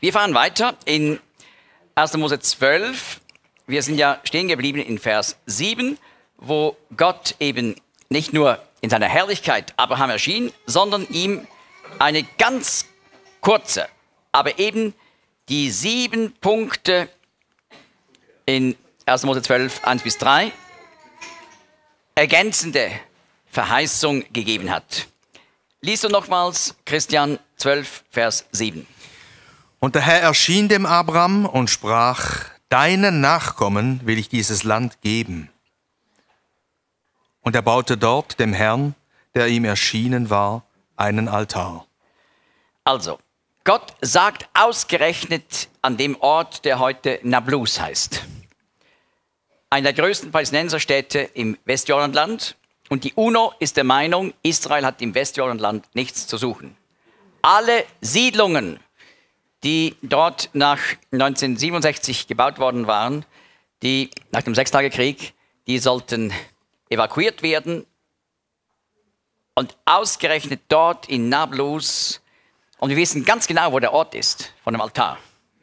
Wir fahren weiter in 1. Mose 12. Wir sind ja stehen geblieben in Vers 7, wo Gott eben nicht nur in seiner Herrlichkeit Abraham erschien, sondern ihm eine ganz kurze, aber eben die 7 Punkte in 1. Mose 12, 1 bis 3 ergänzende Verheißung gegeben hat. Lies du nochmals, Christian, 12, Vers 7. Und der Herr erschien dem Abram und sprach: Deinen Nachkommen will ich dieses Land geben. Und er baute dort dem Herrn, der ihm erschienen war, einen Altar. Also, Gott sagt ausgerechnet an dem Ort, der heute Nablus heißt. Eine der größten Palästinenserstädte im Westjordanland. Und die UNO ist der Meinung, Israel hat im Westjordanland nichts zu suchen. Alle Siedlungen, die dort nach 1967 gebaut worden waren, die nach dem Sechstagekrieg, die sollten evakuiert werden. Und ausgerechnet dort in Nablus, und wir wissen ganz genau, wo der Ort ist, von dem Altar.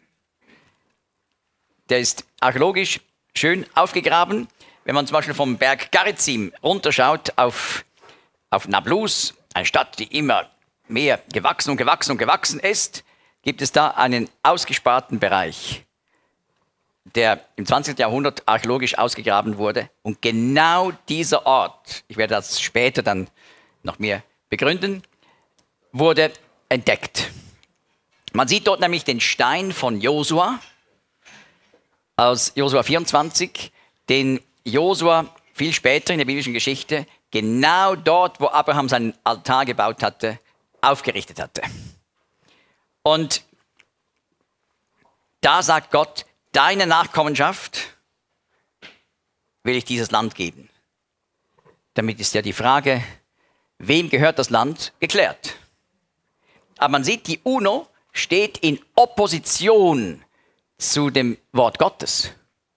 Der ist archäologisch schön aufgegraben. Wenn man zum Beispiel vom Berg Garizim runterschaut auf Nablus, eine Stadt, die immer mehr gewachsen ist, gibt es da einen ausgesparten Bereich, der im 20. Jahrhundert archäologisch ausgegraben wurde. Und genau dieser Ort, ich werde das später dann noch mehr begründen, wurde entdeckt. Man sieht dort nämlich den Stein von Josua aus Josua 24, den Josua viel später in der biblischen Geschichte genau dort, wo Abraham seinen Altar gebaut hatte, aufgerichtet hatte. Und da sagt Gott, deine Nachkommenschaft will ich dieses Land geben. Damit ist ja die Frage, wem gehört das Land, geklärt. Aber man sieht, die UNO steht in Opposition zu dem Wort Gottes.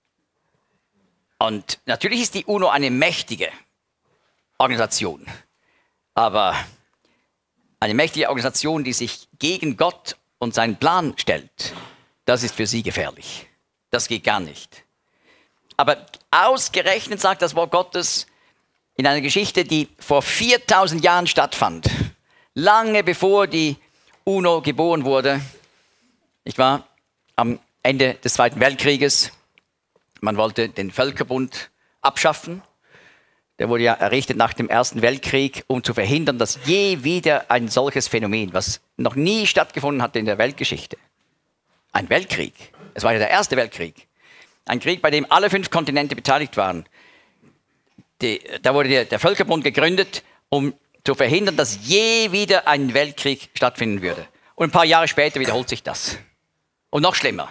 Und natürlich ist die UNO eine mächtige Organisation, aber eine mächtige Organisation, die sich gegen Gott und seinen Plan stellt, das ist für sie gefährlich. Das geht gar nicht. Aber ausgerechnet sagt das Wort Gottes in einer Geschichte, die vor 4000 Jahren stattfand, lange bevor die UNO geboren wurde, nicht wahr? Am Ende des Zweiten Weltkrieges. Man wollte den Völkerbund abschaffen. Der wurde ja errichtet nach dem Ersten Weltkrieg, um zu verhindern, dass je wieder ein solches Phänomen, was noch nie stattgefunden hatte in der Weltgeschichte. Ein Weltkrieg. Es war ja der Erste Weltkrieg. Ein Krieg, bei dem alle 5 Kontinente beteiligt waren. Da wurde der Völkerbund gegründet, um zu verhindern, dass je wieder ein Weltkrieg stattfinden würde. Und ein paar Jahre später wiederholt sich das. Und noch schlimmer.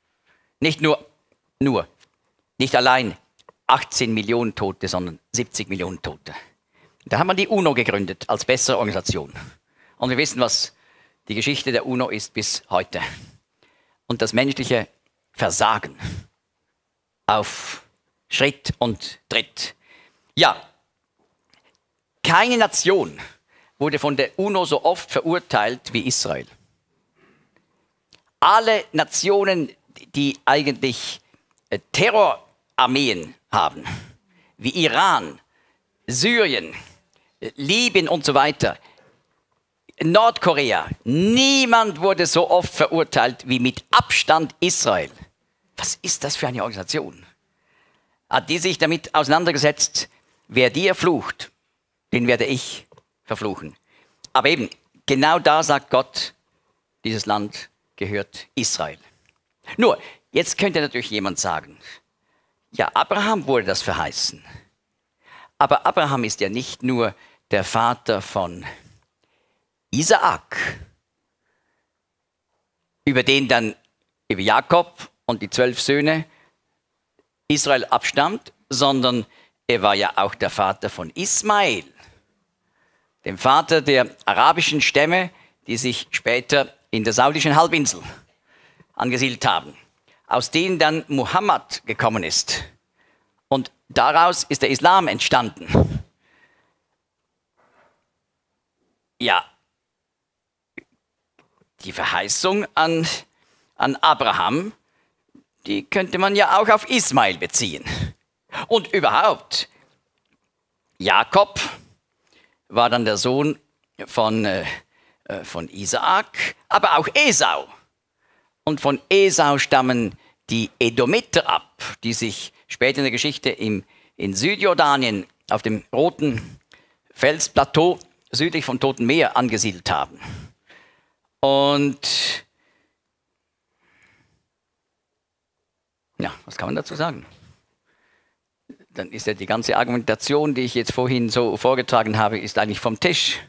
Nicht allein 18 Millionen Tote, sondern 70 Millionen Tote. Da hat man die UNO gegründet als bessere Organisation. Und wir wissen, was die Geschichte der UNO ist bis heute. Und das menschliche Versagen auf Schritt und Tritt. Ja, keine Nation wurde von der UNO so oft verurteilt wie Israel. Alle Nationen, die eigentlich Terrorarmeen haben, wie Iran, Syrien, Libyen und so weiter, Nordkorea, niemand wurde so oft verurteilt wie mit Abstand Israel. Was ist das für eine Organisation? Hat die sich damit auseinandergesetzt, wer dir flucht, den werde ich verfluchen. Aber eben, genau da sagt Gott, dieses Land gehört Israel. Nur, jetzt könnte natürlich jemand sagen, ja, Abraham wurde das verheißen. Aber Abraham ist ja nicht nur der Vater von Isaak, über den dann über Jakob und die 12 Söhne Israel abstammt, sondern er war ja auch der Vater von Ismael, dem Vater der arabischen Stämme, die sich später in der saudischen Halbinsel angesiedelt haben, aus denen dann Muhammad gekommen ist. Und daraus ist der Islam entstanden. Ja, die Verheißung an an Abraham, die könnte man ja auch auf Ismael beziehen. Und überhaupt, Jakob war dann der Sohn von Isaak, aber auch Esau. Und von Esau stammen die Edomiter ab, die sich später in der Geschichte in Südjordanien auf dem roten Felsplateau südlich vom Toten Meer angesiedelt haben. Und ja, was kann man dazu sagen? Dann ist ja die ganze Argumentation, die ich jetzt vorhin so vorgetragen habe, ist eigentlich vom Tisch.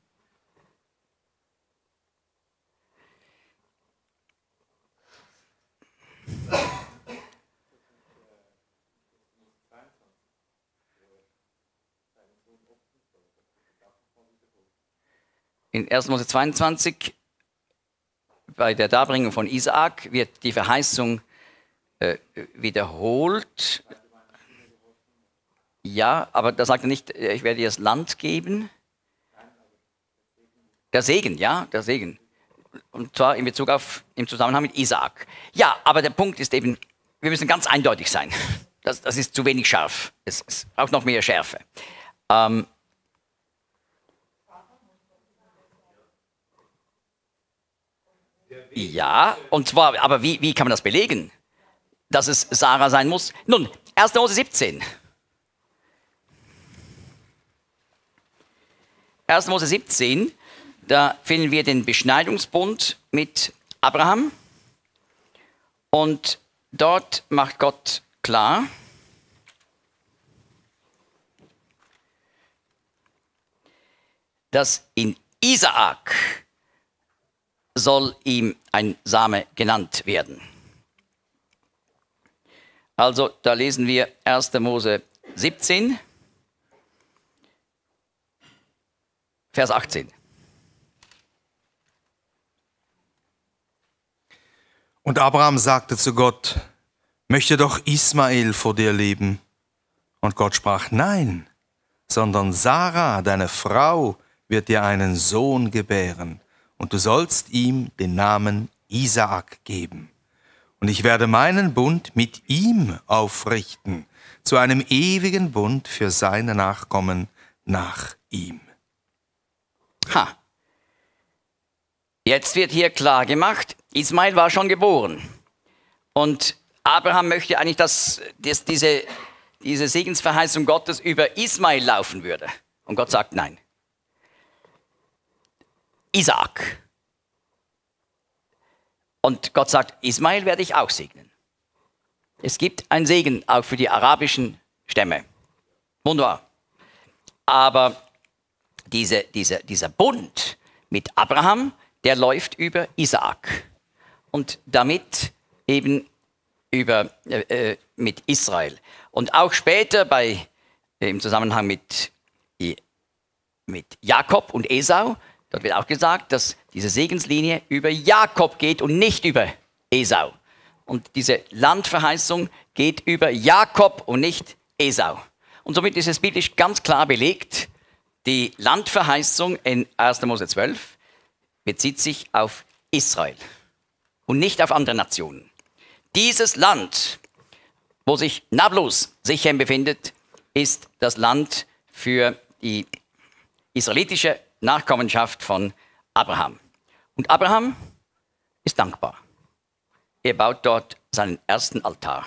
In 1. Mose 22, bei der Darbringung von Isaak, wird die Verheißung wiederholt. Ja, aber da sagt er nicht, ich werde dir das Land geben. Der Segen, ja, der Segen. Und zwar in Bezug auf, im Zusammenhang mit Isaak. Ja, aber der Punkt ist eben, wir müssen ganz eindeutig sein. Das ist zu wenig scharf. Es braucht noch mehr Schärfe. Ja, und zwar, aber wie kann man das belegen, dass es Sarah sein muss? Nun, 1. Mose 17. 1. Mose 17, da finden wir den Beschneidungsbund mit Abraham. Und dort macht Gott klar, dass in Isaak soll ihm ein Same genannt werden. Also da lesen wir 1. Mose 17, Vers 18. Und Abraham sagte zu Gott, möchte doch Ismael vor dir leben. Und Gott sprach, nein, sondern Sarah, deine Frau, wird dir einen Sohn gebären. Und du sollst ihm den Namen Isaak geben. Und ich werde meinen Bund mit ihm aufrichten, zu einem ewigen Bund für seine Nachkommen nach ihm. Ha. Jetzt wird hier klar gemacht, Ismael war schon geboren. Und Abraham möchte eigentlich, dass diese Segensverheißung Gottes über Ismael laufen würde. Und Gott sagt nein. Isaak. Und Gott sagt, Ismael werde ich auch segnen. Es gibt einen Segen auch für die arabischen Stämme. Wunderbar. Aber dieser Bund mit Abraham, der läuft über Isaak. Und damit eben mit Israel. Und auch später im Zusammenhang mit Jakob und Esau, dort wird auch gesagt, dass diese Segenslinie über Jakob geht und nicht über Esau. Und diese Landverheißung geht über Jakob und nicht Esau. Und somit ist es biblisch ganz klar belegt, die Landverheißung in 1. Mose 12 bezieht sich auf Israel und nicht auf andere Nationen. Dieses Land, wo sich Nablus Sichem befindet, ist das Land für die israelitische Nachkommenschaft von Abraham. Und Abraham ist dankbar. Er baut dort seinen ersten Altar.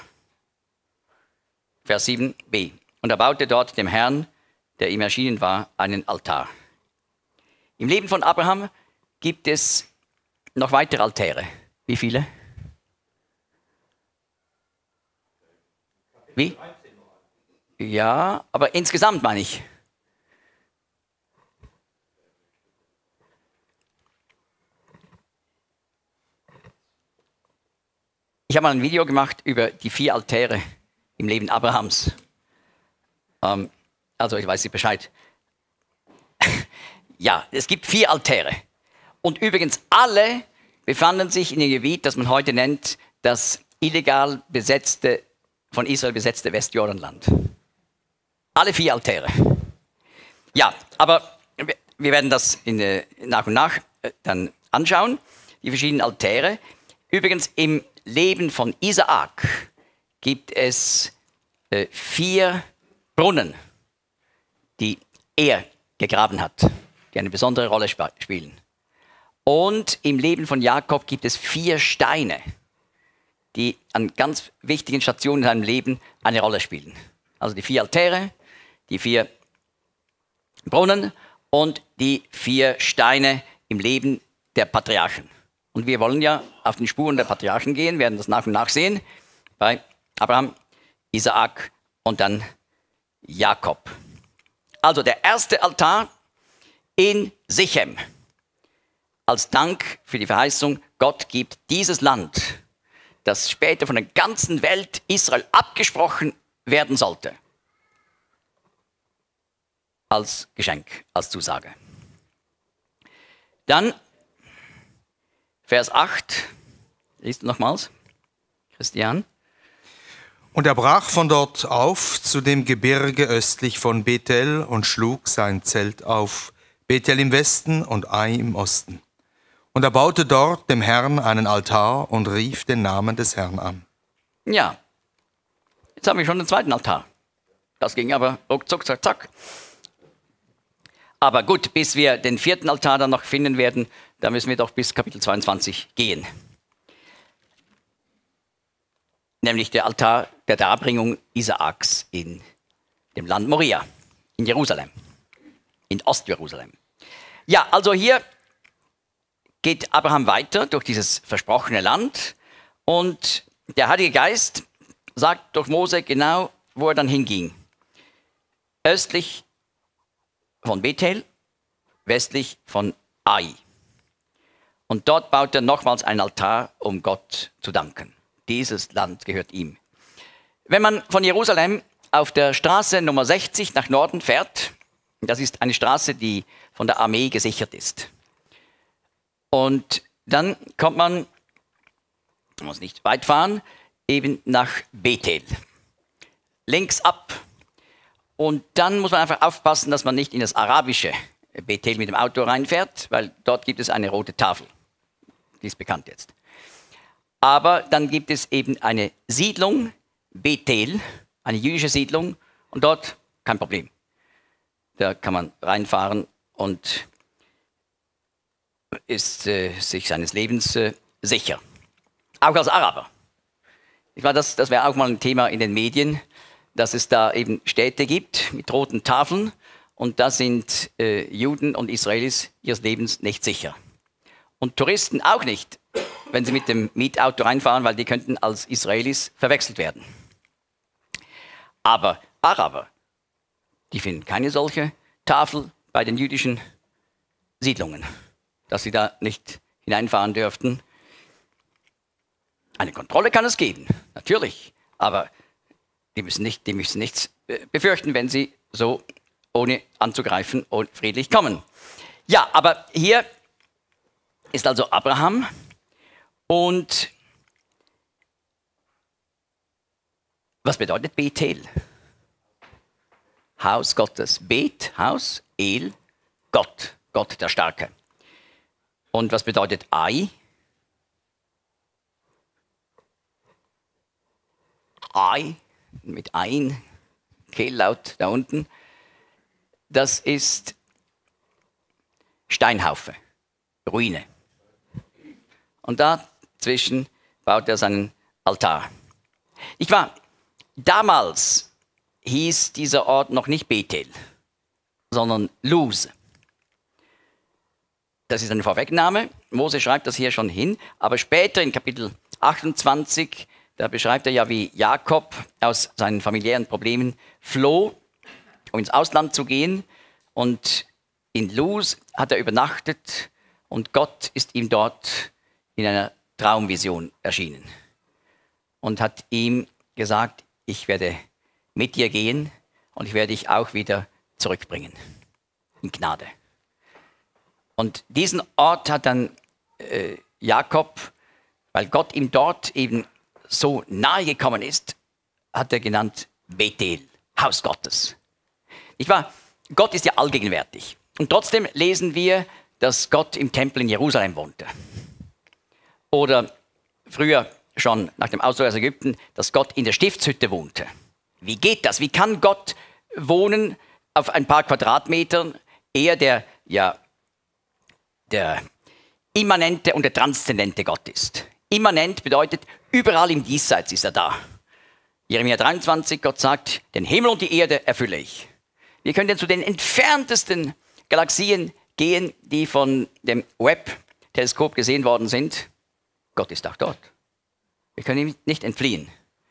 Vers 7b. Und er baute dort dem Herrn, der ihm erschienen war, einen Altar. Im Leben von Abraham gibt es noch weitere Altäre. Wie viele? Wie? Ja, aber insgesamt meine ich. Ich habe mal ein Video gemacht über die 4 Altäre im Leben Abrahams. Also ich weiß nicht Bescheid. Ja, es gibt 4 Altäre. Und übrigens alle befanden sich in dem Gebiet, das man heute nennt, das illegal besetzte, von Israel besetzte Westjordanland. Alle 4 Altäre. Ja, aber wir werden das nach und nach dann anschauen, die verschiedenen Altäre. Übrigens im Leben von Isaak gibt es 4 Brunnen, die er gegraben hat, die eine besondere Rolle spielen. Und im Leben von Jakob gibt es 4 Steine, die an ganz wichtigen Stationen in seinem Leben eine Rolle spielen. Also die 4 Altäre, die 4 Brunnen und die 4 Steine im Leben der Patriarchen. Und wir wollen ja auf den Spuren der Patriarchen gehen, werden das nach und nach sehen, bei Abraham, Isaak und dann Jakob. Also der erste Altar in Sichem. Als Dank für die Verheißung, Gott gibt dieses Land, das später von der ganzen Welt Israel abgesprochen werden sollte, als Geschenk, als Zusage. Dann Vers 8, liest du nochmals, Christian. Und er brach von dort auf zu dem Gebirge östlich von Bethel und schlug sein Zelt auf, Bethel im Westen und Ai im Osten. Und er baute dort dem Herrn einen Altar und rief den Namen des Herrn an. Ja, jetzt haben wir schon den zweiten Altar. Das ging aber ruckzuck, zack, zack. Aber gut, bis wir den 4. Altar dann noch finden werden, da müssen wir doch bis Kapitel 22 gehen. Nämlich der Altar der Darbringung Isaaks in dem Land Moria, in Jerusalem, in Ostjerusalem. Ja, also hier geht Abraham weiter durch dieses versprochene Land und der Heilige Geist sagt durch Mose genau, wo er dann hinging. Östlich von Bethel, westlich von Ai. Und dort baut er nochmals einen Altar, um Gott zu danken. Dieses Land gehört ihm. Wenn man von Jerusalem auf der Straße Nummer 60 nach Norden fährt, das ist eine Straße, die von der Armee gesichert ist. Und dann kommt man muss nicht weit fahren, eben nach Bethel. Links ab. Und dann muss man einfach aufpassen, dass man nicht in das arabische Bethel mit dem Auto reinfährt, weil dort gibt es eine rote Tafel. Die ist bekannt jetzt. Aber dann gibt es eben eine Siedlung, Bethel, eine jüdische Siedlung, und dort kein Problem. Da kann man reinfahren und ist sich seines Lebens sicher. Auch als Araber. Das wäre auch mal ein Thema in den Medien, dass es da eben Städte gibt mit roten Tafeln und da sind Juden und Israelis ihres Lebens nicht sicher. Und Touristen auch nicht, wenn sie mit dem Mietauto reinfahren, weil die könnten als Israelis verwechselt werden. Aber Araber, die finden keine solche Tafel bei den jüdischen Siedlungen, dass sie da nicht hineinfahren dürften. Eine Kontrolle kann es geben, natürlich, aber die müssen nichts befürchten, wenn sie so ohne anzugreifen und friedlich kommen. Ja, aber hier ist also Abraham und was bedeutet Bethel? Haus Gottes. Bet, Haus, El, Gott, Gott der Starke. Und was bedeutet Ai? Ai, mit ein, Kehllaut da unten, das ist Steinhaufe, Ruine. Und dazwischen baut er seinen Altar. Damals hieß dieser Ort noch nicht Bethel, sondern Luz. Das ist eine Vorwegnahme. Mose schreibt das hier schon hin, aber später in Kapitel 28, da beschreibt er ja, wie Jakob aus seinen familiären Problemen floh, um ins Ausland zu gehen. Und in Luz hat er übernachtet und Gott ist ihm dort in einer Traumvision erschienen und hat ihm gesagt, ich werde mit dir gehen und ich werde dich auch wieder zurückbringen in Gnade. Und diesen Ort hat dann Jakob, weil Gott ihm dort eben so nahe gekommen ist, hat er genannt Bethel, Haus Gottes. Gott ist ja allgegenwärtig. Und trotzdem lesen wir, dass Gott im Tempel in Jerusalem wohnte. Oder früher schon nach dem Auszug aus Ägypten, dass Gott in der Stiftshütte wohnte. Wie geht das? Wie kann Gott wohnen auf ein paar Quadratmetern? Er, der immanente und der transzendente Gott ist. Immanent bedeutet, überall im Diesseits ist er da. Jeremia 23, Gott sagt, den Himmel und die Erde erfülle ich. Wir können zu den entferntesten Galaxien gehen, die von dem Webb-Teleskop gesehen worden sind. Gott ist auch dort. Wir können ihm nicht entfliehen.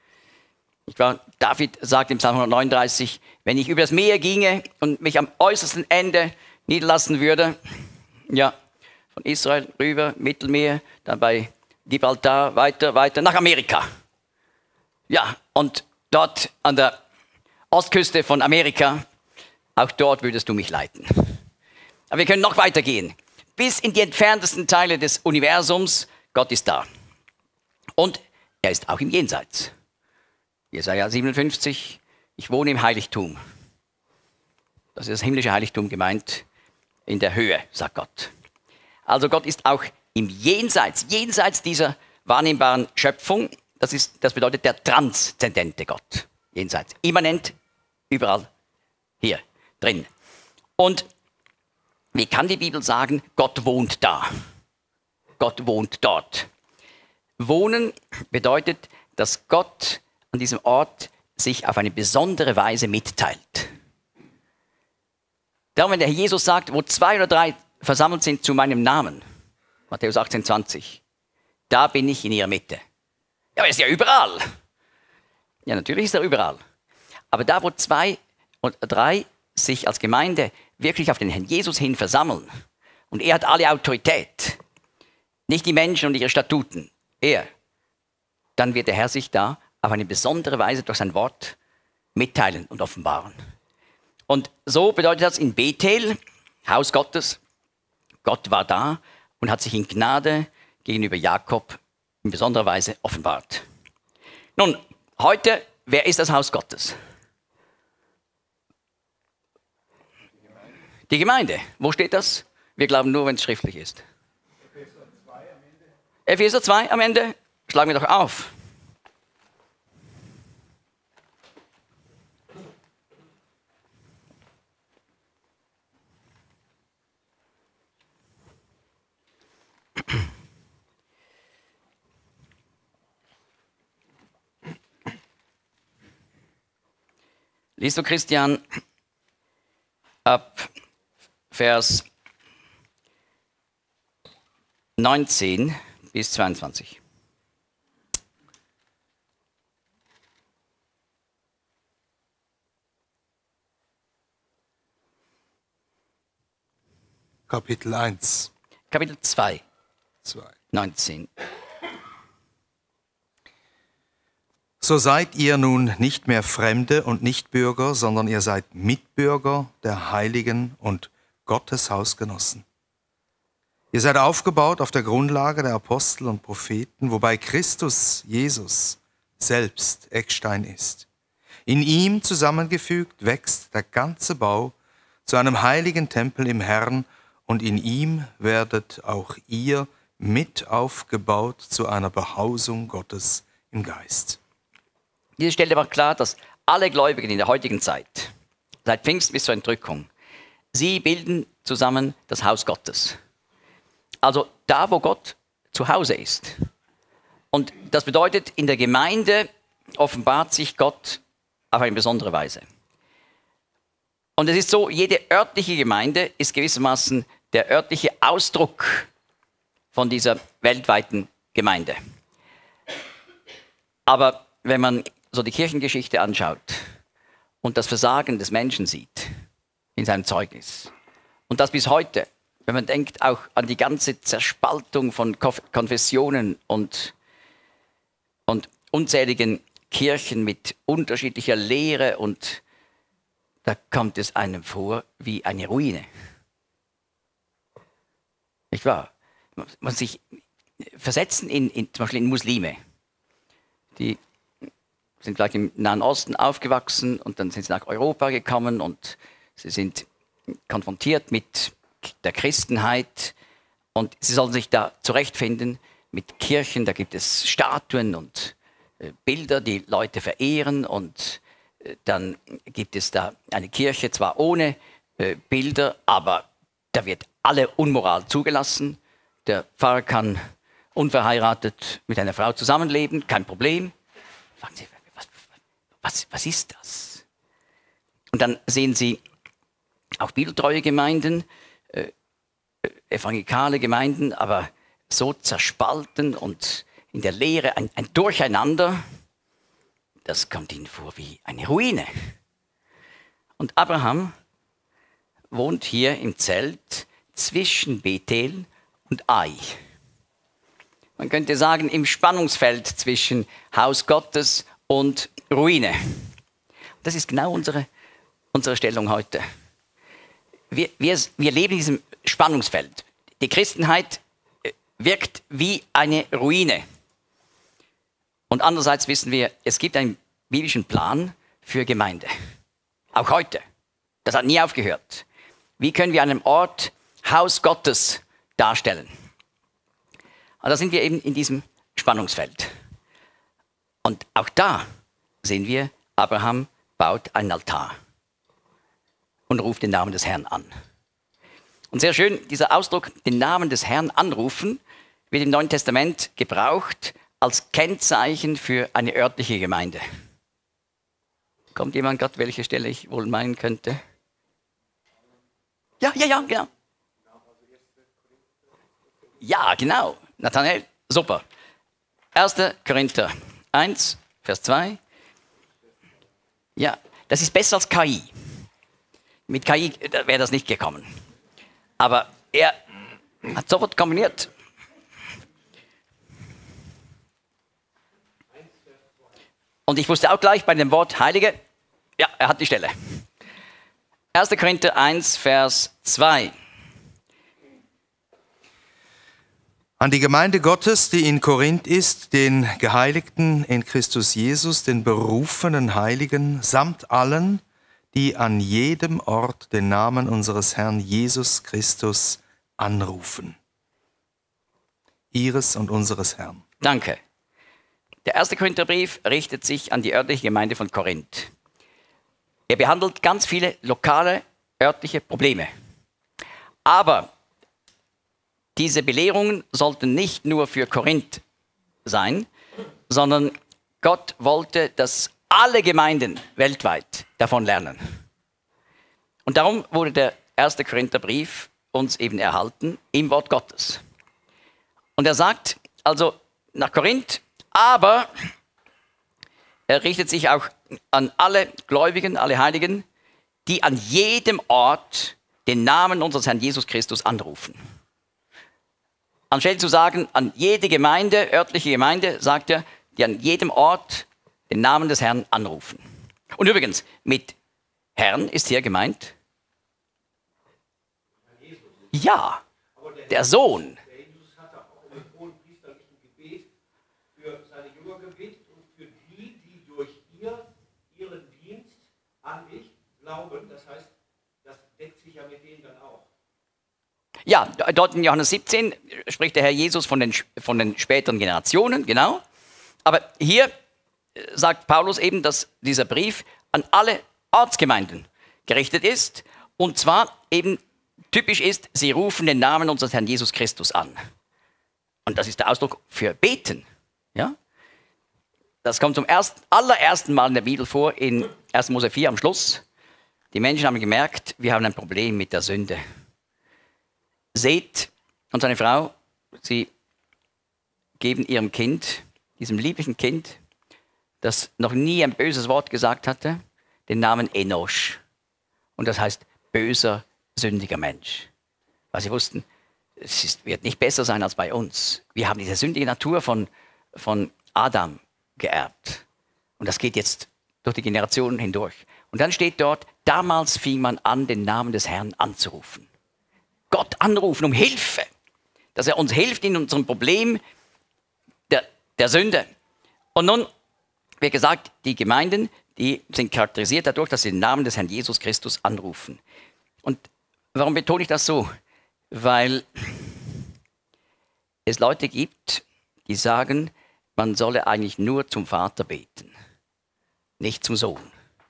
David sagt im Psalm 139, wenn ich über das Meer ginge und mich am äußersten Ende niederlassen würde, ja, von Israel rüber, Mittelmeer, dann bei Gibraltar, weiter nach Amerika. Ja, und dort an der Ostküste von Amerika, auch dort würdest du mich leiten. Aber wir können noch weiter gehen. Bis in die entferntesten Teile des Universums, Gott ist da. Und er ist auch im Jenseits. Jesaja 57, ich wohne im Heiligtum. Das ist das himmlische Heiligtum gemeint, in der Höhe, sagt Gott. Also Gott ist auch im Jenseits dieser wahrnehmbaren Schöpfung. Das bedeutet der transzendente Gott. Jenseits, immanent, überall hier drin. Und wie kann die Bibel sagen, Gott wohnt da? Gott wohnt dort. Wohnen bedeutet, dass Gott an diesem Ort sich auf eine besondere Weise mitteilt. Darum, wenn der Herr Jesus sagt, wo 2 oder 3 versammelt sind zu meinem Namen, Matthäus 18, 20, da bin ich in ihrer Mitte. Ja, aber er ist ja überall. Ja, natürlich ist er überall. Aber da, wo 2 und 3 sich als Gemeinde wirklich auf den Herrn Jesus hin versammeln und er hat alle Autorität, nicht die Menschen und ihre Statuten, er, dann wird der Herr sich da auf eine besondere Weise durch sein Wort mitteilen und offenbaren. Und so bedeutet das in Bethel, Haus Gottes, Gott war da und hat sich in Gnade gegenüber Jakob in besonderer Weise offenbart. Nun, heute, wer ist das Haus Gottes? Die Gemeinde. Wo steht das? Wir glauben nur, wenn es schriftlich ist. Epheser 2 am Ende. Schlagen wir doch auf. Liest du, Christian, ab Vers 19 bis 22. Kapitel 1. Kapitel 2. 2. 19. So seid ihr nun nicht mehr Fremde und Nichtbürger, sondern ihr seid Mitbürger der Heiligen und Gottes Hausgenossen. Ihr seid aufgebaut auf der Grundlage der Apostel und Propheten, wobei Christus Jesus selbst Eckstein ist. In ihm zusammengefügt wächst der ganze Bau zu einem heiligen Tempel im Herrn, und in ihm werdet auch ihr mit aufgebaut zu einer Behausung Gottes im Geist. Diese Stelle macht klar, dass alle Gläubigen in der heutigen Zeit, seit Pfingsten bis zur Entrückung, sie bilden zusammen das Haus Gottes. Also da, wo Gott zu Hause ist. Und das bedeutet, in der Gemeinde offenbart sich Gott auf eine besondere Weise. Und es ist so, jede örtliche Gemeinde ist gewissermaßen der örtliche Ausdruck von dieser weltweiten Gemeinde. Aber wenn man so die Kirchengeschichte anschaut und das Versagen des Menschen sieht in seinem Zeugnis und das bis heute, wenn man denkt auch an die ganze Zerspaltung von Konfessionen und unzähligen Kirchen mit unterschiedlicher Lehre, und da kommt es einem vor wie eine Ruine. Nicht wahr? Man sich versetzen zum Beispiel in Muslime. Die sind vielleicht im Nahen Osten aufgewachsen und dann sind sie nach Europa gekommen und sie sind konfrontiert mit der Christenheit und sie sollen sich da zurechtfinden. mit Kirchen, da gibt es Statuen und Bilder, die Leute verehren und dann gibt es da eine Kirche, zwar ohne Bilder, aber da wird alle Unmoral zugelassen. Der Pfarrer kann unverheiratet mit einer Frau zusammenleben, kein Problem. Sagen Sie, was ist das? Und dann sehen Sie auch bibeltreue Gemeinden, evangelikale Gemeinden, aber so zerspalten und in der Lehre ein Durcheinander, das kommt Ihnen vor wie eine Ruine. Und Abraham wohnt hier im Zelt zwischen Bethel und Ai. Man könnte sagen, im Spannungsfeld zwischen Haus Gottes und Ruine. Das ist genau unsere Stellung heute. Wir leben in diesem Spannungsfeld. Die Christenheit wirkt wie eine Ruine. Und andererseits wissen wir, es gibt einen biblischen Plan für Gemeinde. Auch heute. Das hat nie aufgehört. Wie können wir einen Ort Haus Gottes darstellen? Und da sind wir eben in diesem Spannungsfeld. Und auch da sehen wir, Abraham baut einen Altar und ruft den Namen des Herrn an. Und sehr schön, dieser Ausdruck, den Namen des Herrn anrufen, wird im Neuen Testament gebraucht als Kennzeichen für eine örtliche Gemeinde. Kommt jemand gerade, welche Stelle ich wohl meinen könnte? Ja, genau. Ja, genau. Nathanael, super. 1. Korinther 1, Vers 2. Ja, das ist besser als KI. Mit KI wäre das nicht gekommen. Aber er hat sofort kombiniert. Und ich wusste auch gleich bei dem Wort Heilige, ja, er hat die Stelle. 1. Korinther 1, Vers 2. An die Gemeinde Gottes, die in Korinth ist, den Geheiligten in Christus Jesus, den berufenen Heiligen, samt allen, die an jedem Ort den Namen unseres Herrn Jesus Christus anrufen. Ihres und unseres Herrn. Danke. Der 1. Korintherbrief richtet sich an die örtliche Gemeinde von Korinth. Er behandelt ganz viele lokale, örtliche Probleme. Aber diese Belehrungen sollten nicht nur für Korinth sein, sondern Gott wollte, dass alle Gemeinden weltweit davon lernen. Und darum wurde der 1. Korintherbrief uns eben erhalten im Wort Gottes. Und er sagt also nach Korinth, aber er richtet sich auch an alle Gläubigen, alle Heiligen, die an jedem Ort den Namen unseres Herrn Jesus Christus anrufen. Anstelle zu sagen, an jede Gemeinde, örtliche Gemeinde, sagt er, die an jedem Ort den Namen des Herrn anrufen. Und übrigens, mit Herrn ist hier gemeint? Ja, der Sohn. Der Jesus hat auch im hohenpriesterlichen Gebet für seine Jünger gebetet und für die, die durch ihren Dienst an mich glauben. Das heißt, das deckt sich ja mit denen dann auch. Ja, dort in Johannes 17 spricht der Herr Jesus von den späteren Generationen, genau. Aber hier sagt Paulus eben, dass dieser Brief an alle Ortsgemeinden gerichtet ist. Und zwar eben typisch ist, sie rufen den Namen unseres Herrn Jesus Christus an. Und das ist der Ausdruck für beten. Ja? Das kommt zum allerersten Mal in der Bibel vor, in 1. Mose 4 am Schluss. Die Menschen haben gemerkt, wir haben ein Problem mit der Sünde. Seth und seine Frau, sie geben ihrem Kind, diesem lieblichen Kind, das noch nie ein böses Wort gesagt hatte, den Namen Enosch. Und das heißt böser, sündiger Mensch. Weil sie wussten, wird nicht besser sein als bei uns. Wir haben diese sündige Natur von Adam geerbt. Und das geht jetzt durch die Generationen hindurch. Und dann steht dort, damals fing man an, den Namen des Herrn anzurufen. Gott anrufen um Hilfe, dass er uns hilft in unserem Problem der Sünde. Und nun, wie gesagt, die Gemeinden, die sind charakterisiert dadurch, dass sie den Namen des Herrn Jesus Christus anrufen. Und warum betone ich das so? Weil es Leute gibt, die sagen, man solle eigentlich nur zum Vater beten, nicht zum Sohn.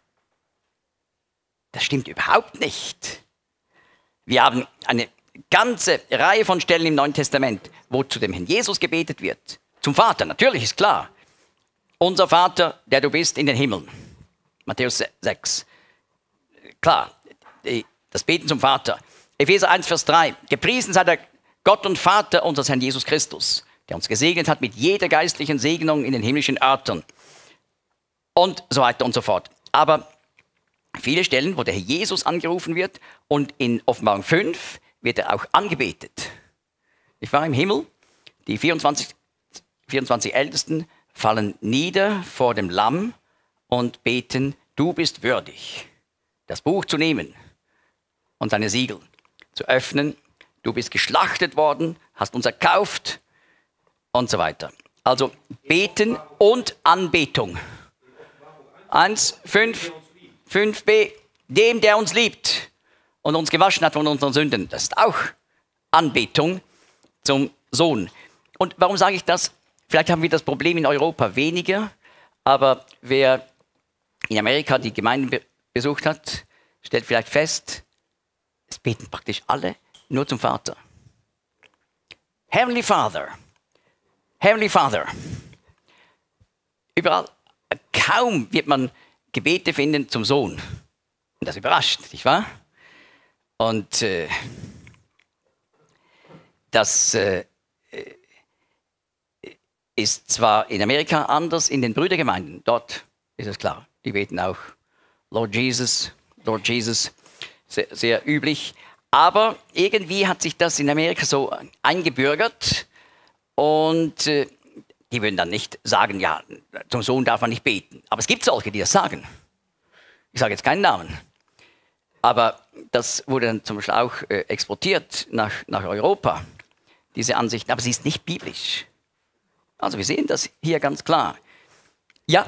Das stimmt überhaupt nicht. Wir haben eine ganze Reihe von Stellen im Neuen Testament, wo zu dem Herrn Jesus gebetet wird. Zum Vater, natürlich, ist klar. Unser Vater, der du bist in den Himmeln. Matthäus 6. Klar, das Beten zum Vater. Epheser 1, Vers 3. Gepriesen sei der Gott und Vater unseres Herrn Jesus Christus, der uns gesegnet hat mit jeder geistlichen Segnung in den himmlischen Örtern. Und so weiter und so fort. Aber viele Stellen, wo der Herr Jesus angerufen wird und in Offenbarung 5 wird er auch angebetet. Ich war im Himmel, die 24 Ältesten fallen nieder vor dem Lamm und beten, du bist würdig, das Buch zu nehmen und seine Siegel zu öffnen. Du bist geschlachtet worden, hast uns erkauft und so weiter. Also beten und Anbetung. 1, 5b, dem, der uns liebt und uns gewaschen hat von unseren Sünden. Das ist auch Anbetung zum Sohn. Und warum sage ich das? Vielleicht haben wir das Problem in Europa weniger, aber wer in Amerika die Gemeinden besucht hat, stellt vielleicht fest, es beten praktisch alle nur zum Vater. Heavenly Father. Heavenly Father. Überall, kaum wird man Gebete finden zum Sohn. Und das überrascht, nicht wahr? Und das ist zwar in Amerika anders in den Brüdergemeinden. Dort ist es klar. Die beten auch Lord Jesus, sehr, sehr üblich. Aber irgendwie hat sich das in Amerika so eingebürgert und die würden dann nicht sagen, ja, zum Sohn darf man nicht beten. Aber es gibt solche, die das sagen. Ich sage jetzt keinen Namen. Aber das wurde dann zum Beispiel auch exportiert nach Europa, diese Ansicht. Aber sie ist nicht biblisch. Also wir sehen das hier ganz klar. Ja?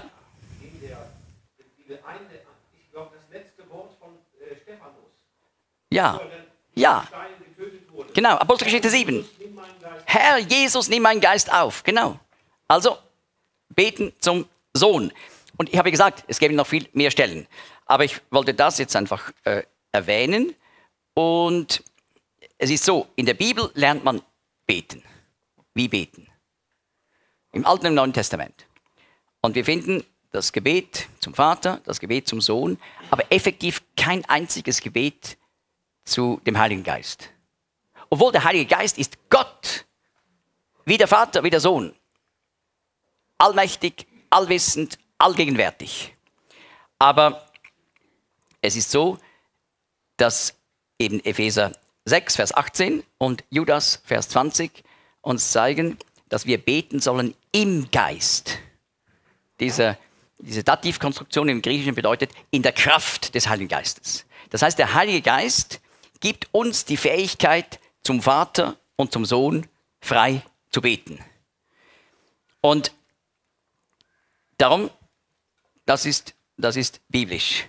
Ich glaube, das letzte Wort von Stephanus. Ja. Ja. Genau, Apostelgeschichte 7. Herr Jesus, nimm meinen Geist auf. Genau. Also, beten zum Sohn. Und ich habe gesagt, es gäbe noch viel mehr Stellen. Aber ich wollte das jetzt einfach erwähnen. Und es ist so, in der Bibel lernt man beten. Wie beten? Im Alten und im Neuen Testament. Und wir finden das Gebet zum Vater, das Gebet zum Sohn, aber effektiv kein einziges Gebet zu dem Heiligen Geist. Obwohl der Heilige Geist ist Gott, wie der Vater, wie der Sohn. Allmächtig, allwissend, allgegenwärtig. Aber es ist so, dass eben Epheser 6, Vers 18 und Judas, Vers 20 uns zeigen, dass wir beten sollen im Geist. Diese Dativkonstruktion im Griechischen bedeutet in der Kraft des Heiligen Geistes. Das heißt, der Heilige Geist gibt uns die Fähigkeit, zum Vater und zum Sohn frei zu beten. Und darum, das ist biblisch.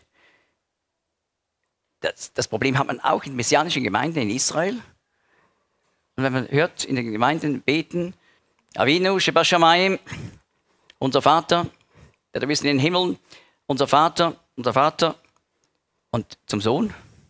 Das Problem hat man auch in messianischen Gemeinden in Israel. Und wenn man hört, in den Gemeinden beten, Avinu Sheba Shamayim, unser Vater, der du bist in den Himmeln, unser Vater. Und zum Sohn?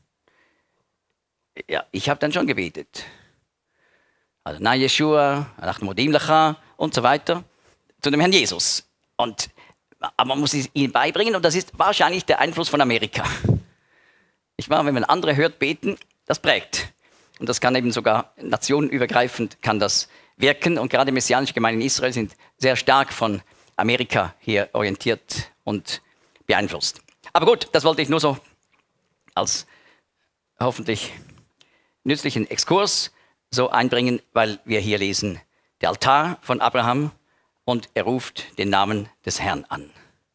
Ja, ich habe dann schon gebetet. Also, Na Yeshua, Anach Modim Lecha und so weiter, zu dem Herrn Jesus. Aber man muss es ihnen beibringen und das ist wahrscheinlich der Einfluss von Amerika. Ich meine, wenn man andere hört beten, das prägt. Und das kann eben sogar nationenübergreifend kann das wirken. Und gerade messianische Gemeinden in Israel sind sehr stark von Amerika hier orientiert und beeinflusst. Aber gut, das wollte ich nur so als hoffentlich nützlichen Exkurs so einbringen, weil wir hier lesen, der Altar von Abraham und er ruft den Namen des Herrn an.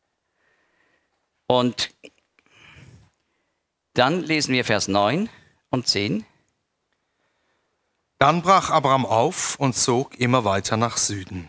Und dann lesen wir Vers 9 und 10. Dann brach Abraham auf und zog immer weiter nach Süden.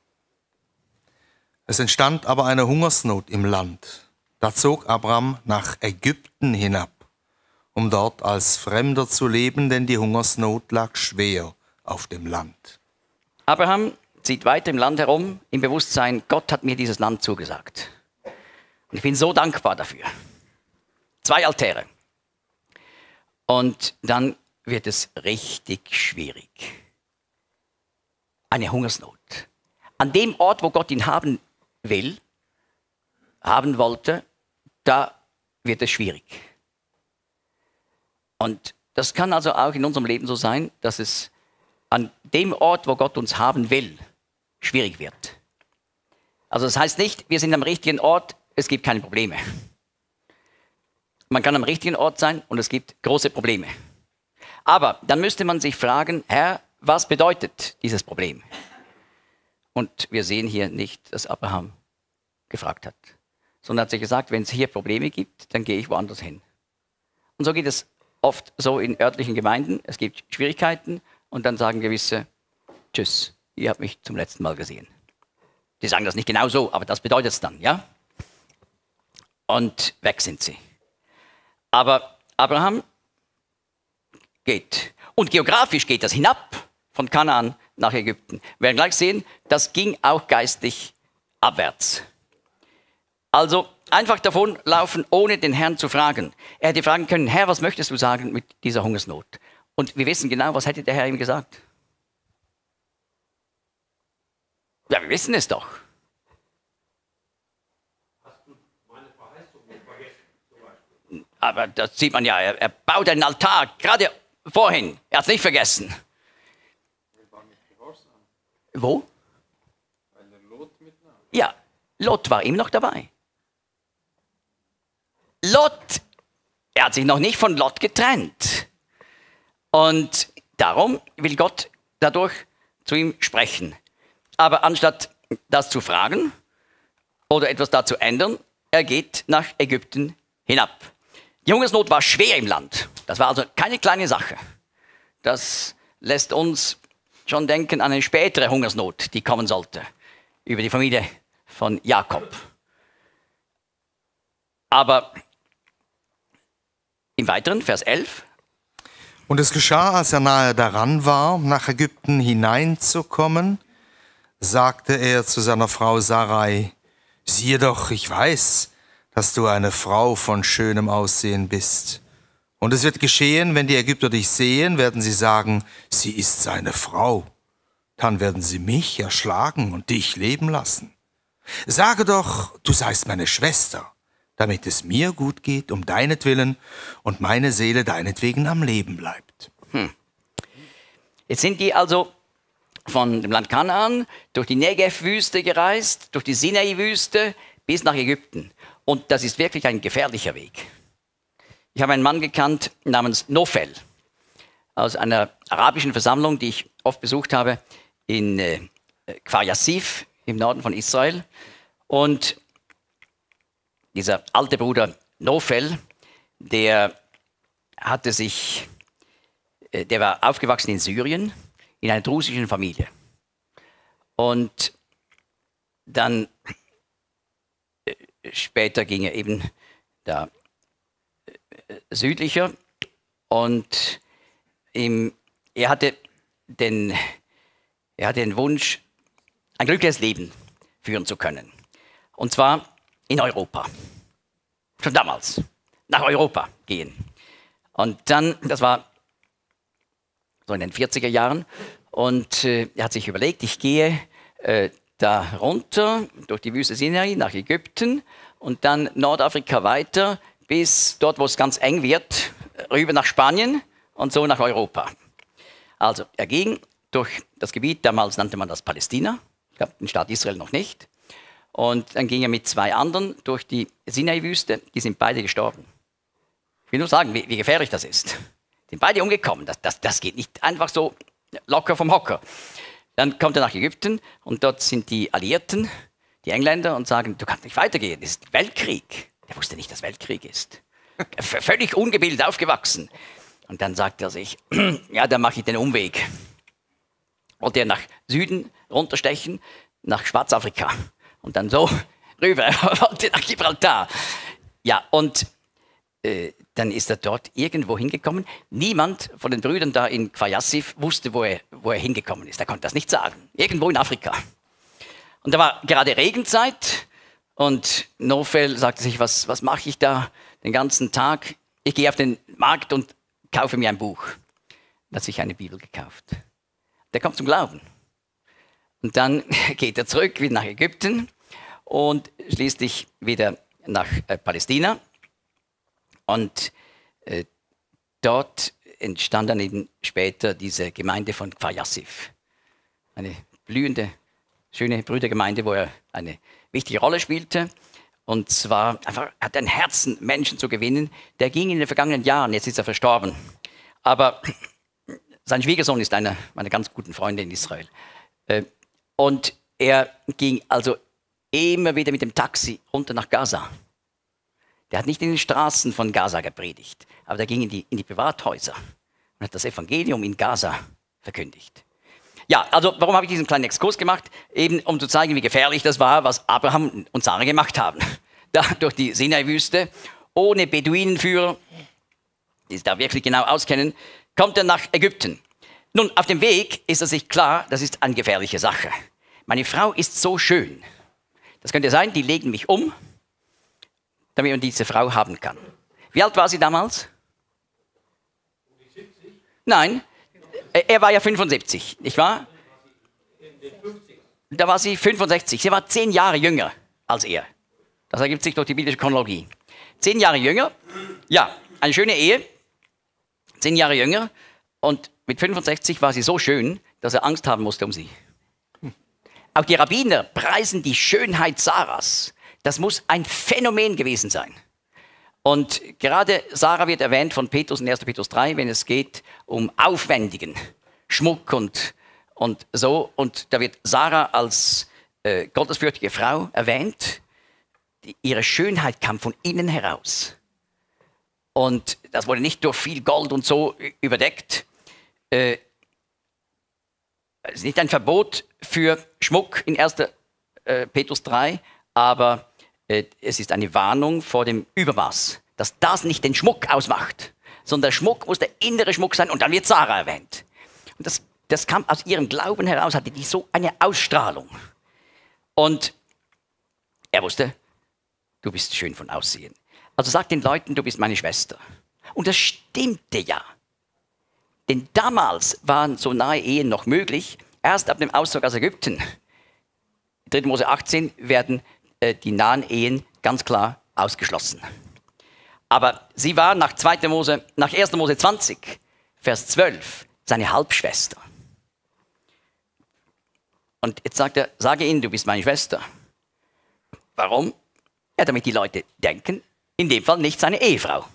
Es entstand aber eine Hungersnot im Land. Da zog Abraham nach Ägypten hinab, um dort als Fremder zu leben, denn die Hungersnot lag schwer auf dem Land. Abraham zieht weiter im Land herum, im Bewusstsein, Gott hat mir dieses Land zugesagt. Und ich bin so dankbar dafür. 2 Altäre. Und dann wird es richtig schwierig. Eine Hungersnot. An dem Ort, wo Gott ihn haben will, haben wollte, da wird es schwierig. Und das kann also auch in unserem Leben so sein, dass es an dem Ort, wo Gott uns haben will, schwierig wird. Also das heißt nicht, wir sind am richtigen Ort, es gibt keine Probleme. Man kann am richtigen Ort sein und es gibt große Probleme. Aber dann müsste man sich fragen, Herr, was bedeutet dieses Problem? Und wir sehen hier nicht, dass Abraham gefragt hat, sondern hat sich gesagt, wenn es hier Probleme gibt, dann gehe ich woanders hin. Und so geht es oft so in örtlichen Gemeinden. Es gibt Schwierigkeiten und dann sagen gewisse, tschüss, ihr habt mich zum letzten Mal gesehen. Die sagen das nicht genau so, aber das bedeutet es dann, ja? Und weg sind sie. Aber Abraham geht. Und geografisch geht das hinab von Kanaan nach Ägypten. Wir werden gleich sehen, das ging auch geistlich abwärts. Also einfach davonlaufen, ohne den Herrn zu fragen. Er hätte fragen können, Herr, was möchtest du sagen mit dieser Hungersnot? Und wir wissen genau, was hätte der Herr ihm gesagt? Ja, wir wissen es doch. Hast du meine Verheißung nicht vergessen, zum Beispiel? Aber das sieht man ja, er baut einen Altar, gerade vorhin. Er hat es nicht vergessen. Wo? Weil der Lot mitnahm. Ja, Lot war ihm noch dabei. Lot, er hat sich noch nicht von Lot getrennt. Und darum will Gott dadurch zu ihm sprechen. Aber anstatt das zu fragen oder etwas da zu ändern, er geht nach Ägypten hinab. Die Hungersnot war schwer im Land. Das war also keine kleine Sache. Das lässt uns schon denken an eine spätere Hungersnot, die kommen sollte, über die Familie von Jakob. Aber im Weiteren, Vers 11. Und es geschah, als er nahe daran war, nach Ägypten hineinzukommen, sagte er zu seiner Frau Sarai, siehe doch, ich weiß, dass du eine Frau von schönem Aussehen bist. Und es wird geschehen, wenn die Ägypter dich sehen, werden sie sagen, sie ist seine Frau. Dann werden sie mich erschlagen und dich leben lassen. Sage doch, du seist meine Schwester, damit es mir gut geht, um deinetwillen und meine Seele deinetwegen am Leben bleibt. Jetzt sind die also von dem Land Kanaan durch die Negev-Wüste gereist, durch die Sinai-Wüste bis nach Ägypten. Und das ist wirklich ein gefährlicher Weg. Ich habe einen Mann gekannt namens Nofel aus einer arabischen Versammlung, die ich oft besucht habe in Kfar Yassif im Norden von Israel. Und dieser alte Bruder Nofel, der war aufgewachsen in Syrien, in einer drusischen Familie. Und dann später ging er eben da südlicher und er hatte den Wunsch, ein glückliches Leben führen zu können. Und zwar in Europa. Schon damals. Nach Europa gehen. Und dann, das war so in den 40er Jahren, und er hat sich überlegt, ich gehe da runter durch die Wüste Sinai nach Ägypten und dann Nordafrika weiter bis dort, wo es ganz eng wird, rüber nach Spanien und so nach Europa. Also er ging durch das Gebiet, damals nannte man das Palästina, ich glaube den Staat Israel noch nicht, und dann ging er mit 2 anderen durch die Sinai-Wüste, die sind beide gestorben. Ich will nur sagen, wie gefährlich das ist. Die sind beide umgekommen, das geht nicht einfach so locker vom Hocker. Dann kommt er nach Ägypten und dort sind die Alliierten, die Engländer, und sagen, du kannst nicht weitergehen, das ist Weltkrieg. Er wusste nicht, dass Weltkrieg ist. Völlig ungebildet aufgewachsen. Und dann sagt er sich, ja, dann mache ich den Umweg. Wollte er nach Süden runterstechen, nach Schwarzafrika. Und dann so rüber, er wollte nach Gibraltar. Ja, und dann ist er dort irgendwo hingekommen. Niemand von den Brüdern da in Kwajassiv wusste, wo er hingekommen ist. Er konnte das nicht sagen. Irgendwo in Afrika. Und da war gerade Regenzeit und Nofel sagte sich, was mache ich da den ganzen Tag? Ich gehe auf den Markt und kaufe mir ein Buch. Da hat sich eine Bibel gekauft. Der kommt zum Glauben. Und dann geht er zurück wieder nach Ägypten und schließlich wieder nach Palästina. Und dort entstand dann eben später diese Gemeinde von Kwajassiv. Eine blühende, schöne Brüdergemeinde, wo er eine wichtige Rolle spielte. Und zwar einfach, er hat ein Herzen, Menschen zu gewinnen. Der ging in den vergangenen Jahren, jetzt ist er verstorben. Aber sein Schwiegersohn ist einer meiner ganz guten Freunde in Israel. Und er ging also immer wieder mit dem Taxi runter nach Gaza. Der hat nicht in den Straßen von Gaza gepredigt, aber der ging in die Privathäuser und hat das Evangelium in Gaza verkündigt. Ja, also warum habe ich diesen kleinen Exkurs gemacht? Eben um zu zeigen, wie gefährlich das war, was Abraham und Sarah gemacht haben. Da durch die Sinai-Wüste, ohne Beduinenführer, die sich da wirklich genau auskennen, kommt er nach Ägypten. Nun, auf dem Weg ist er sich klar, das ist eine gefährliche Sache. Meine Frau ist so schön. Das könnte sein, die legen mich um, damit man diese Frau haben kann. Wie alt war sie damals? Nein, er war ja 75, nicht wahr? Da war sie 65. Sie war 10 Jahre jünger als er. Das ergibt sich durch die biblische Chronologie. 10 Jahre jünger, ja, eine schöne Ehe. 10 Jahre jünger und mit 65 war sie so schön, dass er Angst haben musste um sie. Auch die Rabbiner preisen die Schönheit Sarahs. Das muss ein Phänomen gewesen sein. Und gerade Sarah wird erwähnt von Petrus in 1. Petrus 3, wenn es geht um aufwendigen Schmuck und so. Und da wird Sarah als gottesfürchtige Frau erwähnt. Ihre Schönheit kam von innen heraus. Und das wurde nicht durch viel Gold und so überdeckt. Es ist nicht ein Verbot für Schmuck in 1. Petrus 3, aber es ist eine Warnung vor dem Übermaß, dass das nicht den Schmuck ausmacht, sondern der Schmuck muss der innere Schmuck sein und dann wird Sarah erwähnt. Und das kam aus ihrem Glauben heraus, hatte die so eine Ausstrahlung. Und er wusste, du bist schön von Aussehen. Also sag den Leuten, du bist meine Schwester. Und das stimmte ja. Denn damals waren so nahe Ehen noch möglich. Erst ab dem Auszug aus Ägypten, 3. Mose 18, werden die nahen Ehen ganz klar ausgeschlossen. Aber sie war nach 1. Mose 20, Vers 12, seine Halbschwester. Und jetzt sagt er, sage ihnen, du bist meine Schwester. Warum? Ja, damit die Leute denken, in dem Fall nicht seine Ehefrau.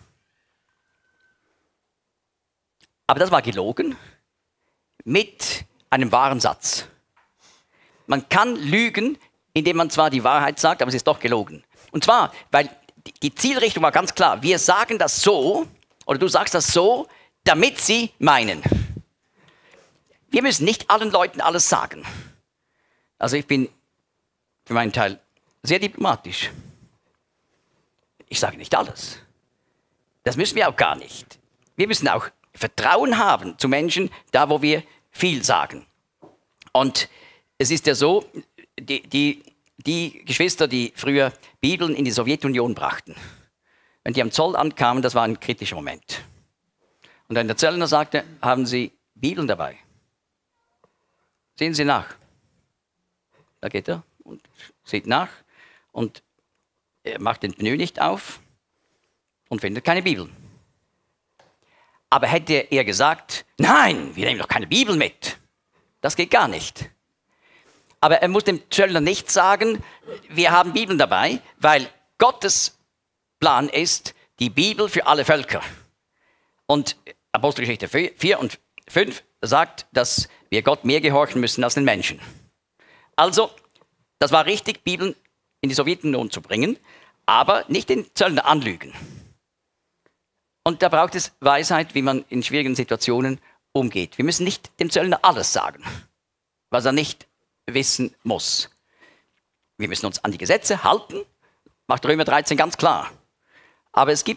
Aber das war gelogen mit einem wahren Satz. Man kann lügen, indem man zwar die Wahrheit sagt, aber es ist doch gelogen. Und zwar, weil die Zielrichtung war ganz klar. Wir sagen das so, oder du sagst das so, damit sie meinen. Wir müssen nicht allen Leuten alles sagen. Also ich bin für meinen Teil sehr diplomatisch. Ich sage nicht alles. Das müssen wir auch gar nicht. Wir müssen auch Vertrauen haben zu Menschen, da wo wir viel sagen. Und es ist ja so, die Geschwister, die früher Bibeln in die Sowjetunion brachten, wenn die am Zoll ankamen, das war ein kritischer Moment. Und wenn der Zöllner sagte, haben Sie Bibeln dabei? Sehen Sie nach. Da geht er und sieht nach und er macht den Menü nicht auf und findet keine Bibel. Aber hätte er gesagt, nein, wir nehmen doch keine Bibel mit. Das geht gar nicht. Aber er muss dem Zöllner nicht sagen, wir haben Bibeln dabei, weil Gottes Plan ist, die Bibel für alle Völker. Und Apostelgeschichte 4 und 5 sagt, dass wir Gott mehr gehorchen müssen als den Menschen. Also, das war richtig, Bibeln in die Sowjetunion zu bringen, aber nicht den Zöllner anlügen. Und da braucht es Weisheit, wie man in schwierigen Situationen umgeht. Wir müssen nicht dem Zöllner alles sagen, was er nicht wissen muss. Wir müssen uns an die Gesetze halten, macht Römer 13 ganz klar. Aber es gibt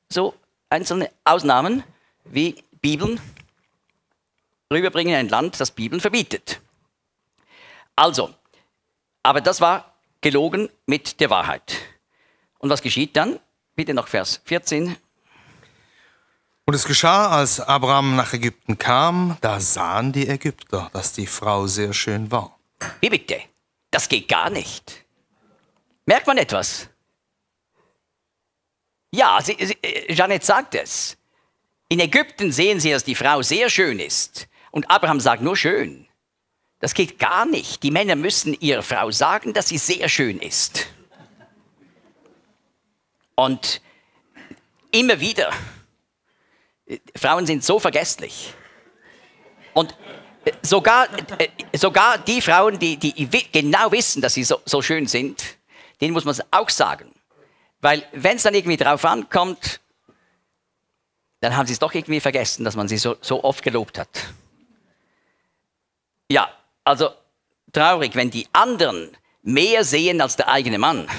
so einzelne Ausnahmen wie Bibeln rüberbringen in ein Land, das Bibeln verbietet. Also, aber das war gelogen mit der Wahrheit. Und was geschieht dann? Bitte noch Vers 14. Und es geschah, als Abraham nach Ägypten kam, da sahen die Ägypter, dass die Frau sehr schön war. Wie bitte? Das geht gar nicht. Merkt man etwas? Ja, Jeanette sagt es. In Ägypten sehen sie, dass die Frau sehr schön ist. Und Abraham sagt nur schön. Das geht gar nicht. Die Männer müssen ihrer Frau sagen, dass sie sehr schön ist. Und immer wieder, Frauen sind so vergesslich. Und sogar die Frauen, die genau wissen, dass sie so schön sind, denen muss man es auch sagen. Weil wenn es dann irgendwie drauf ankommt, dann haben sie es doch irgendwie vergessen, dass man sie so oft gelobt hat. Ja, also traurig, wenn die anderen mehr sehen als der eigene Mann.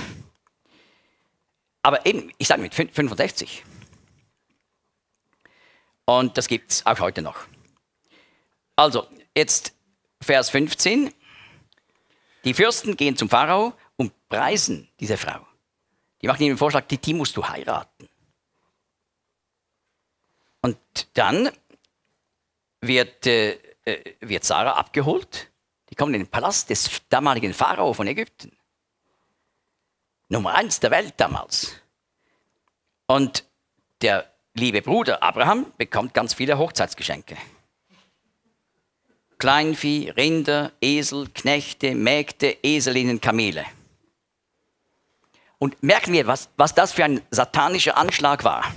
Aber eben, ich sage mit 65. Und das gibt es auch heute noch. Also, jetzt Vers 15. Die Fürsten gehen zum Pharao und preisen diese Frau. Die machen ihm den Vorschlag, die musst du heiraten. Und dann wird Sarah abgeholt. Die kommen in den Palast des damaligen Pharao von Ägypten. Nummer 1 der Welt damals. Und der liebe Bruder Abraham bekommt ganz viele Hochzeitsgeschenke. Kleinvieh, Rinder, Esel, Knechte, Mägde, Eselinnen, Kamele. Und merken wir, was das für ein satanischer Anschlag war.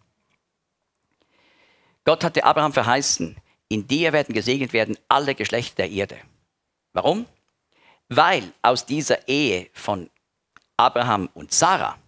Gott hatte Abraham verheißen, in dir werden gesegnet werden alle Geschlechter der Erde. Warum? Weil aus dieser Ehe von Abraham und Sarah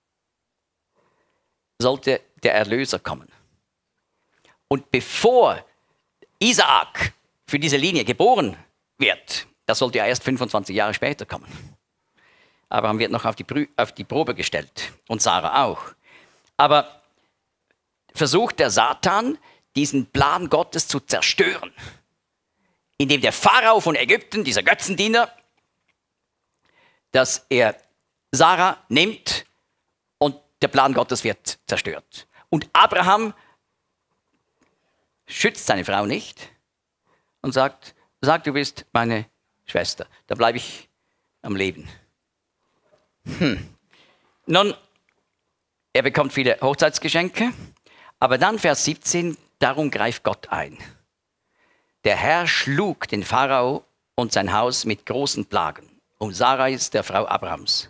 sollte der Erlöser kommen. Und bevor Isaak für diese Linie geboren wird, das sollte ja erst 25 Jahre später kommen. Abraham wird noch auf die Probe gestellt und Sarah auch. Aber versucht der Satan, diesen Plan Gottes zu zerstören, indem der Pharao von Ägypten, dieser Götzendiener, dass er Sarah nimmt und der Plan Gottes wird zerstört. Und Abraham schützt seine Frau nicht und sagt, du bist meine Schwester, da bleibe ich am Leben. Nun, er bekommt viele Hochzeitsgeschenke, aber dann Vers 17, darum greift Gott ein. Der Herr schlug den Pharao und sein Haus mit großen Plagen. Und Sarais, der Frau Abrahams.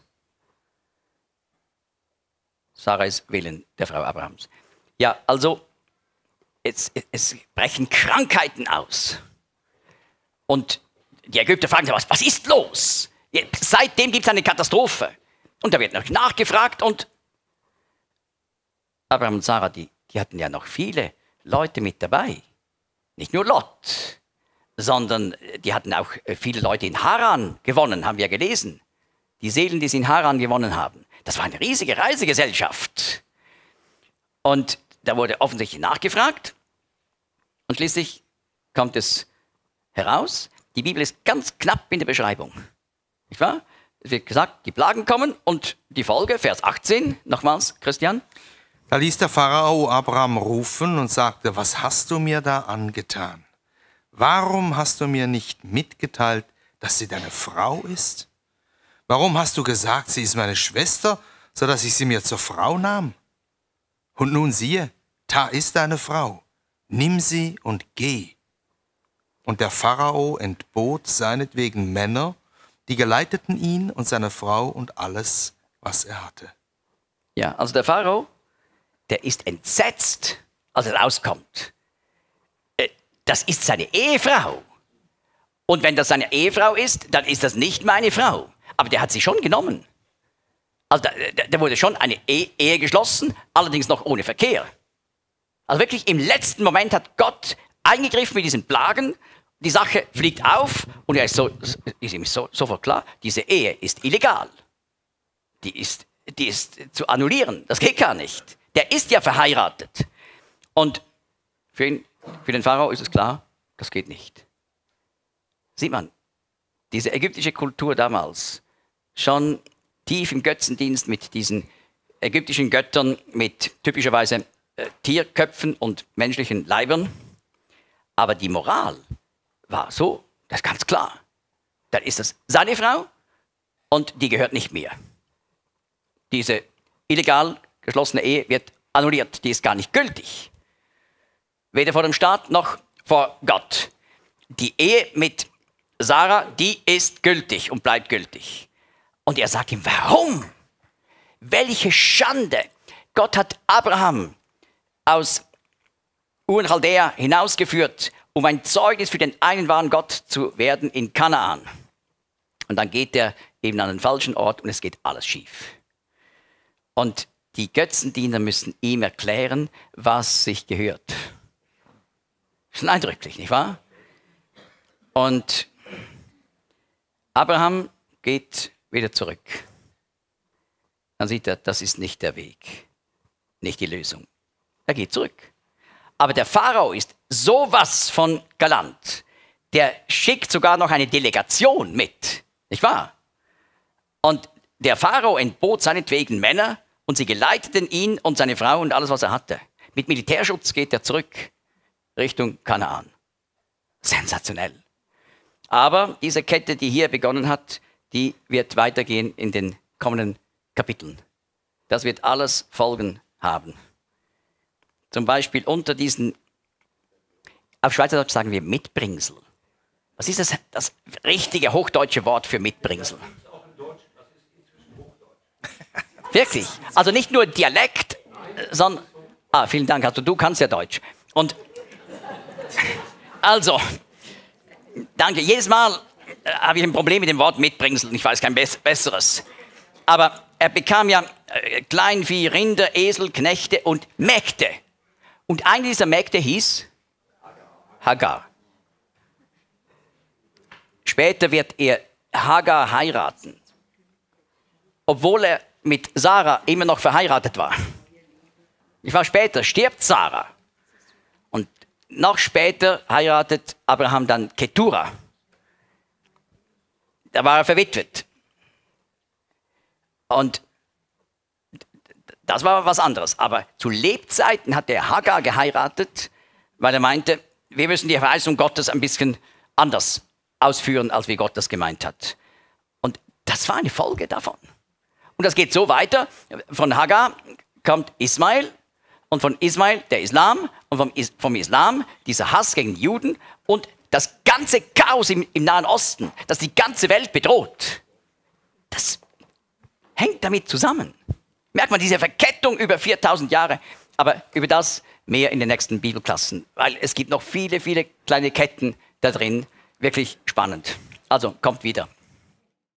Sarais Willen, der Frau Abrahams. Ja, also, es brechen Krankheiten aus. Und die Ägypter fragen sich, was ist los? Seitdem gibt es eine Katastrophe. Und da wird noch nachgefragt und Abraham und Sarah, die hatten ja noch viele Leute mit dabei. Nicht nur Lot, sondern die hatten auch viele Leute in Haran gewonnen, haben wir gelesen. Die Seelen, die sie in Haran gewonnen haben. Das war eine riesige Reisegesellschaft. Und da wurde offensichtlich nachgefragt. Und schließlich kommt es heraus, die Bibel ist ganz knapp in der Beschreibung. Nicht wahr? Es wird gesagt, die Plagen kommen und die Folge, Vers 18, nochmals, Christian. Da ließ der Pharao Abraham rufen und sagte, was hast du mir da angetan? Warum hast du mir nicht mitgeteilt, dass sie deine Frau ist? Warum hast du gesagt, sie ist meine Schwester, sodass ich sie mir zur Frau nahm? Und nun siehe, da ist deine Frau, nimm sie und geh. Und der Pharao entbot seinetwegen Männer, die geleiteten ihn und seine Frau und alles, was er hatte. Ja, also der Pharao, der ist entsetzt, als er rauskommt. Das ist seine Ehefrau. Und wenn das seine Ehefrau ist, dann ist das nicht meine Frau. Aber der hat sie schon genommen. Also da wurde schon eine Ehe geschlossen, allerdings noch ohne Verkehr. Also wirklich im letzten Moment hat Gott eingegriffen mit diesen Plagen. Die Sache fliegt auf und ist ihm sofort klar, diese Ehe ist illegal. Die ist zu annullieren, das geht gar nicht. Der ist ja verheiratet. Und für den Pharao ist es klar, das geht nicht. Sieht man, diese ägyptische Kultur damals, schon tief im Götzendienst mit diesen ägyptischen Göttern, mit typischerweise Tierköpfen und menschlichen Leibern. Aber die Moral war so, das ist ganz klar. Dann ist das seine Frau und die gehört nicht mehr. Diese illegal geschlossene Ehe wird annulliert, die ist gar nicht gültig. Weder vor dem Staat noch vor Gott. Die Ehe mit Sarah, die ist gültig und bleibt gültig. Und er sagt ihm, warum? Welche Schande! Gott hat Abraham aus Ur in Chaldea hinausgeführt, um ein Zeugnis für den einen wahren Gott zu werden in Kanaan. Und dann geht er eben an den falschen Ort und es geht alles schief. Und die Götzendiener müssen ihm erklären, was sich gehört. Schon eindrücklich, nicht wahr? Und Abraham geht wieder zurück. Dann sieht er, das ist nicht der Weg, nicht die Lösung. Er geht zurück. Aber der Pharao ist sowas von galant. Der schickt sogar noch eine Delegation mit, nicht wahr? Und der Pharao entbot seinetwegen Männer und sie geleiteten ihn und seine Frau und alles, was er hatte. Mit Militärschutz geht er zurück Richtung Kanaan. Sensationell. Aber diese Kette, die hier begonnen hat, die wird weitergehen in den kommenden Kapiteln. Das wird alles Folgen haben. Zum Beispiel unter diesen, auf Schweizerdeutsch sagen wir Mitbringsel. Was ist das richtige hochdeutsche Wort für Mitbringsel? Wirklich? Also nicht nur Dialekt, sondern... vielen Dank, also du kannst ja Deutsch. Und also, danke. Jedes Mal habe ich ein Problem mit dem Wort Mitbringsel und ich weiß kein besseres. Aber er bekam ja Kleinvieh, Rinder, Esel, Knechte und Mägde. Und eine dieser Mägde hieß Hagar. Später wird er Hagar heiraten, obwohl er mit Sarah immer noch verheiratet war. Später stirbt Sarah. Und noch später heiratet Abraham dann Ketura. Da war er verwitwet. Und das war was anderes. Aber zu Lebzeiten hat er Hagar geheiratet, weil er meinte, wir müssen die Verheißung Gottes ein bisschen anders ausführen, als wie Gott das gemeint hat. Und das war eine Folge davon. Und das geht so weiter. Von Hagar kommt Ismael und von Ismael der Islam und vom Islam dieser Hass gegen Juden und das ganze Chaos im Nahen Osten, das die ganze Welt bedroht. Das hängt damit zusammen. Merkt man diese Verkettung über 4000 Jahre. Aber über das mehr in den nächsten Bibelklassen. Weil es gibt noch viele, viele kleine Ketten da drin. Wirklich spannend. Also kommt wieder.